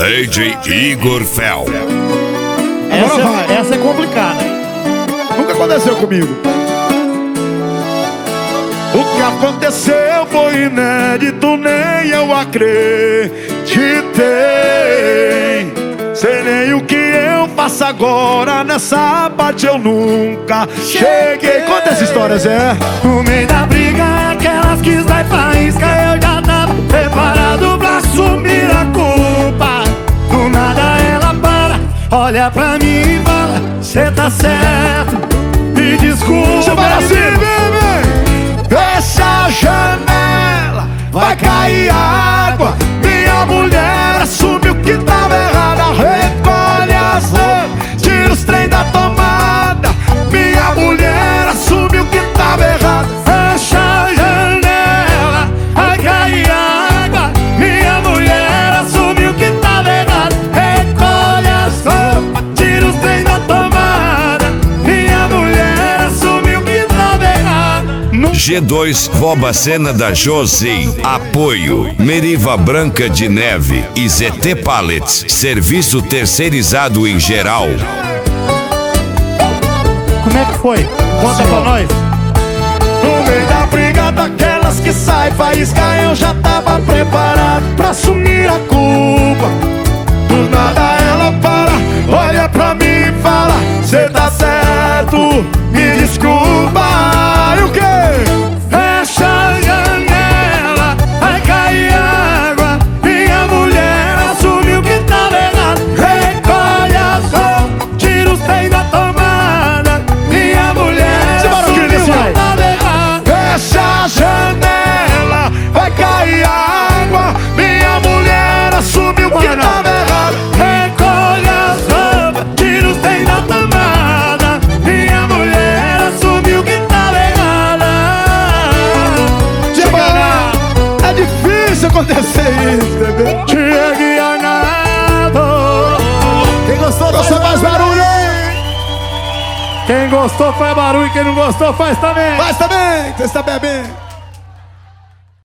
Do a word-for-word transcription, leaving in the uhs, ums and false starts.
D J Igor Fel. Essa, é, essa é complicada, hein? Nunca aconteceu comigo. O que aconteceu foi inédito, nem eu acreditei. Sei nem o que eu faço agora, nessa parte eu nunca cheguei. Conta essa história, Zé. No meio da briga, aquelas que sai faísca, eu já tava preparado pra assumir a culpa. Do nada ela para, olha pra mim e fala: cê tá certo, me desculpa. Você fala assim, bebê. Fecha a janela, vai cair água. Minha mulher assumiu que tava errada. Recolhe as roupas, tira os trem da tomada. Minha mulher assumiu que tava errada. Fecha a janela, vai cair água. Minha mulher assumiu que tava errada. Recolhe as roupas, tira os trem da tomada. Minha mulher assumiu que tava errada. G dois rouba cena da Josi. Apoio Meriva Branca de Neve e Z T Pallets. Serviço terceirizado em geral. Como é que foi? Conta pra nós. No meio da briga daquelas que sai faísca, eu já tava preparado pra assumir a culpa. Do nada ela para, olha pra mim e fala: cê tá certo, me desculpa. E o quê? Fecha a janela, vai cair água. Minha mulher assumiu que tava errado. Recolhe as roupas, tira os trem da tomada. Minha mulher assumiu que tava errado. Fecha a janela, vai cair água. Minha mulher assumiu que tava errado. Recolhe as roupas, tira os trem da tomada. Minha mulher assumiu que tava errada. É difícil acontecer isso, bebê. Chegue a nada. Quem gostou, gostou faz barulho. Quem gostou faz barulho, quem não gostou faz também. Faz também, você está bebendo.